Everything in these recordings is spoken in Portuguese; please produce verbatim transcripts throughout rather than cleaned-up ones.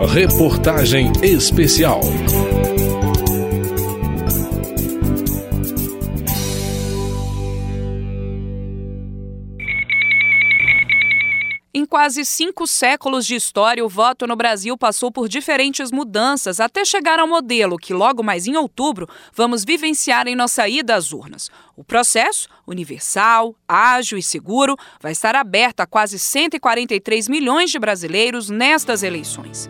Reportagem especial. Em quase cinco séculos de história, o voto no Brasil passou por diferentes mudanças até chegar ao modelo que, logo mais em outubro, vamos vivenciar em nossa ida às urnas. O processo, universal, ágil e seguro, vai estar aberto a quase cento e quarenta e três milhões de brasileiros nestas eleições.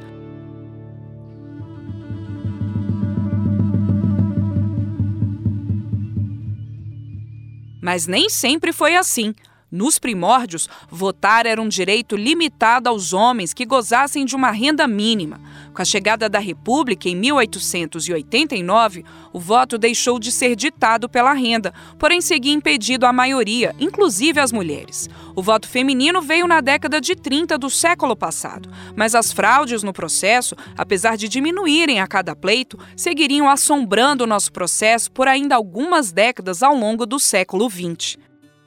Mas nem sempre foi assim. Nos primórdios, votar era um direito limitado aos homens que gozassem de uma renda mínima. Com a chegada da República em mil oitocentos e oitenta e nove, o voto deixou de ser ditado pela renda, porém seguia impedido à maioria, inclusive às mulheres. O voto feminino veio na década de trinta do século passado, mas as fraudes no processo, apesar de diminuírem a cada pleito, seguiriam assombrando o nosso processo por ainda algumas décadas ao longo do século vinte.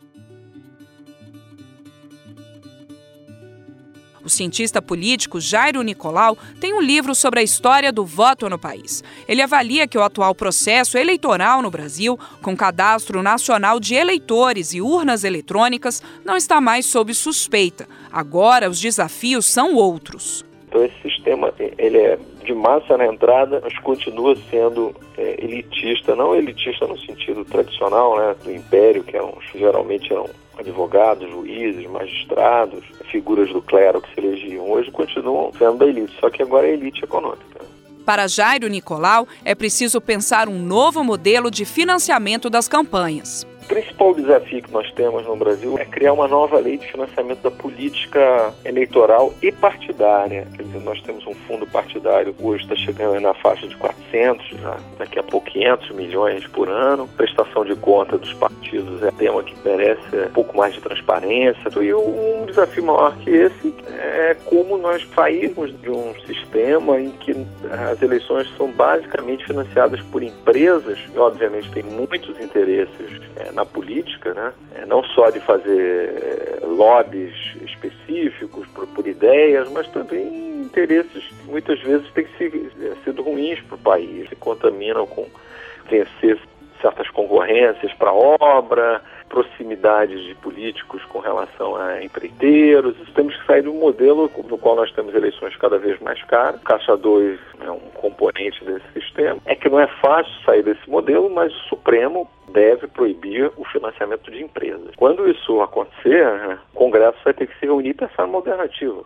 O cientista político Jairo Nicolau tem um livro sobre a história do voto no país. Ele avalia que o atual processo eleitoral no Brasil, com Cadastro Nacional de Eleitores e urnas eletrônicas, não está mais sob suspeita. Agora, os desafios são outros. Então, esse sistema ele é de massa na entrada, mas continua sendo é, elitista. Não elitista no sentido tradicional, né, do império, que eram, geralmente eram advogados, juízes, magistrados, figuras do clero que se elegiam. Hoje continuam sendo da elite, só que agora é elite econômica. Para Jairo Nicolau, é preciso pensar um novo modelo de financiamento das campanhas. O principal desafio que nós temos no Brasil é criar uma nova lei de financiamento da política eleitoral e partidária. Quer dizer, nós temos um fundo partidário, hoje está chegando na faixa de quatrocentos, já, daqui a pouco quinhentos milhões por ano. Prestação de conta dos partidos é um tema que merece um pouco mais de transparência. E um desafio maior que esse é como nós sairmos de um sistema em que as eleições são basicamente financiadas por empresas, e obviamente tem muitos interesses é, na política, né? Não só de fazer lobbies específicos por, por ideias, mas também interesses que muitas vezes têm sido ruins para o país, se contaminam com vencer certas concorrências para obra, proximidades de políticos com relação a empreiteiros. Temos que sair de um modelo no qual nós temos eleições cada vez mais caras. Caixa dois é um componente desse sistema. É que não é fácil sair desse modelo, mas o Supremo deve proibir o financiamento de empresas. Quando isso acontecer, o Congresso vai ter que se reunir e pensar numa alternativa.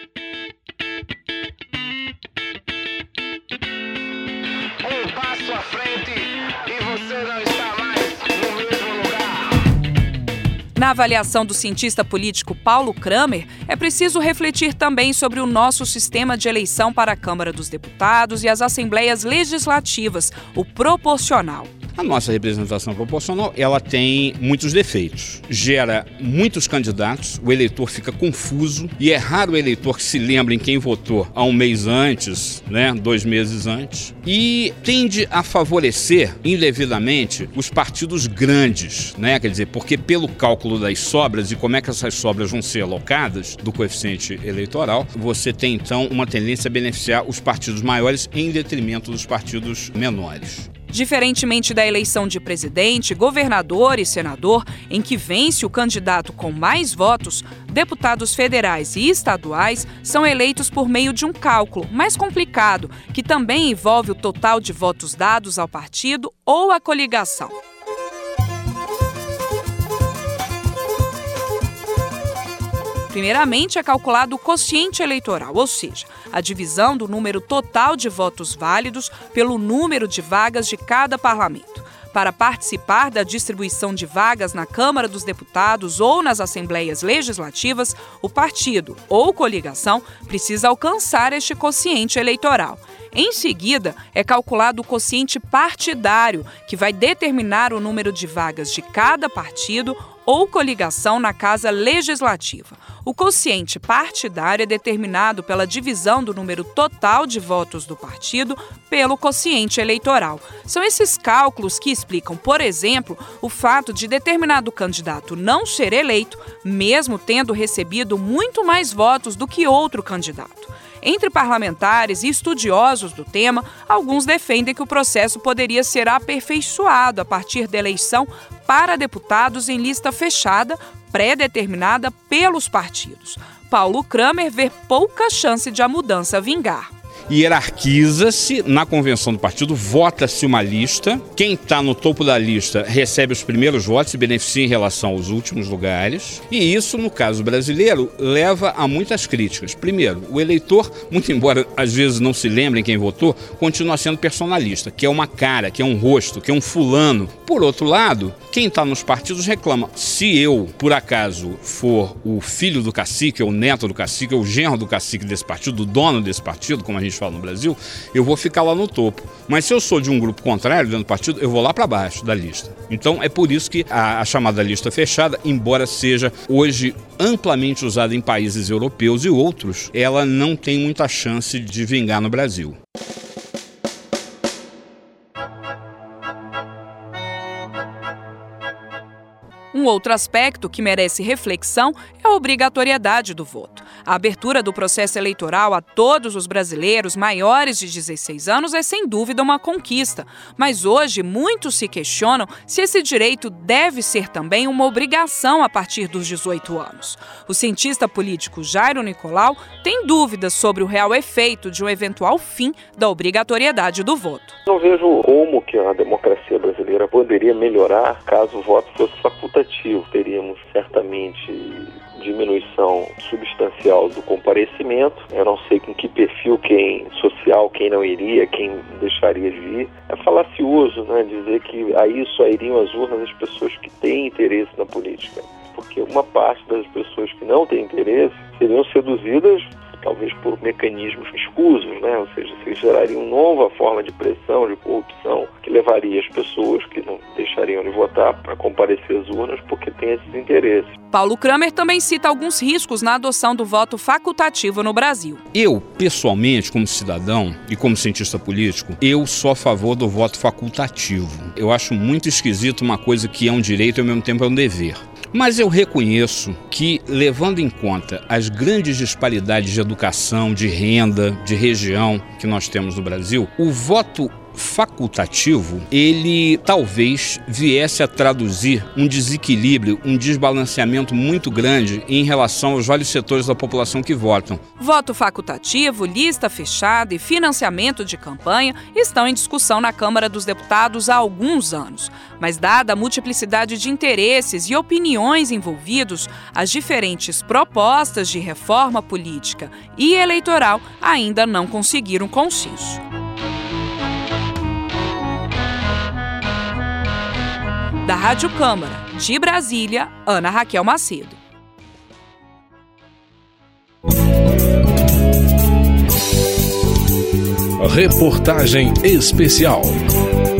Um passo à frente e você não está mais no mesmo lugar. Na avaliação do cientista político Paulo Kramer, é preciso refletir também sobre o nosso sistema de eleição para a Câmara dos Deputados e as Assembleias Legislativas, o proporcional. A nossa representação proporcional, ela tem muitos defeitos. Gera muitos candidatos, o eleitor fica confuso e é raro o eleitor que se lembre em quem votou há um mês antes, né, dois meses antes. E tende a favorecer indevidamente os partidos grandes, né, quer dizer, porque pelo cálculo das sobras e como é que essas sobras vão ser alocadas do coeficiente eleitoral, você tem então uma tendência a beneficiar os partidos maiores em detrimento dos partidos menores. Diferentemente da eleição de presidente, governador e senador, em que vence o candidato com mais votos, deputados federais e estaduais são eleitos por meio de um cálculo mais complicado, que também envolve o total de votos dados ao partido ou à coligação. Primeiramente, é calculado o quociente eleitoral, ou seja, a divisão do número total de votos válidos pelo número de vagas de cada parlamento. Para participar da distribuição de vagas na Câmara dos Deputados ou nas Assembleias Legislativas, o partido ou coligação precisa alcançar este quociente eleitoral. Em seguida, é calculado o quociente partidário, que vai determinar o número de vagas de cada partido ou coligação na Casa Legislativa. O quociente partidário é determinado pela divisão do número total de votos do partido pelo quociente eleitoral. São esses cálculos que explicam, por exemplo, o fato de determinado candidato não ser eleito, mesmo tendo recebido muito mais votos do que outro candidato. Entre parlamentares e estudiosos do tema, alguns defendem que o processo poderia ser aperfeiçoado a partir da eleição para deputados em lista fechada, pré-determinada pelos partidos. Paulo Kramer vê pouca chance de a mudança vingar. Hierarquiza-se na convenção do partido, vota-se uma lista. Quem está no topo da lista recebe os primeiros votos e beneficia em relação aos últimos lugares. E isso, no caso brasileiro, leva a muitas críticas. Primeiro, o eleitor, muito embora às vezes não se lembrem quem votou, continua sendo personalista, que é uma cara, que é um rosto, que é um fulano. Por outro lado, quem está nos partidos reclama. Se eu, por acaso, for o filho do cacique, ou o neto do cacique, ou o genro do cacique desse partido, o dono desse partido, como a gente fala no Brasil, eu vou ficar lá no topo. Mas se eu sou de um grupo contrário dentro do partido, eu vou lá para baixo da lista. Então é por isso que a, a chamada lista fechada, embora seja hoje amplamente usada em países europeus e outros, ela não tem muita chance de vingar no Brasil. Um outro aspecto que merece reflexão é a obrigatoriedade do voto. A abertura do processo eleitoral a todos os brasileiros maiores de dezesseis anos é sem dúvida uma conquista, mas hoje muitos se questionam se esse direito deve ser também uma obrigação a partir dos dezoito anos. O cientista político Jairo Nicolau tem dúvidas sobre o real efeito de um eventual fim da obrigatoriedade do voto. Não vejo como que a democracia brasileira poderia melhorar caso o voto fosse facultativo. Teríamos certamente diminuição substancial do comparecimento. Eu não sei com que perfil quem social, quem não iria, quem deixaria de ir. É falacioso, né, dizer que aí só iriam às urnas as pessoas que têm interesse na política. Porque uma parte das pessoas que não têm interesse seriam seduzidas talvez por mecanismos escusos, né? Ou seja, se gerariam uma nova forma de pressão, de corrupção, que levaria as pessoas que não deixariam de votar para comparecer às urnas porque têm esses interesses. Paulo Kramer também cita alguns riscos na adoção do voto facultativo no Brasil. Eu, pessoalmente, como cidadão e como cientista político, eu sou a favor do voto facultativo. Eu acho muito esquisito uma coisa que é um direito e ao mesmo tempo é um dever. Mas eu reconheço que, levando em conta as grandes disparidades de educação, de renda, de região que nós temos no Brasil, o voto facultativo, ele talvez viesse a traduzir um desequilíbrio, um desbalanceamento muito grande em relação aos vários setores da população que votam. Voto facultativo, lista fechada e financiamento de campanha estão em discussão na Câmara dos Deputados há alguns anos. Mas, dada a multiplicidade de interesses e opiniões envolvidos, as diferentes propostas de reforma política e eleitoral ainda não conseguiram consenso. Da Rádio Câmara, de Brasília, Ana Raquel Macedo. Reportagem especial.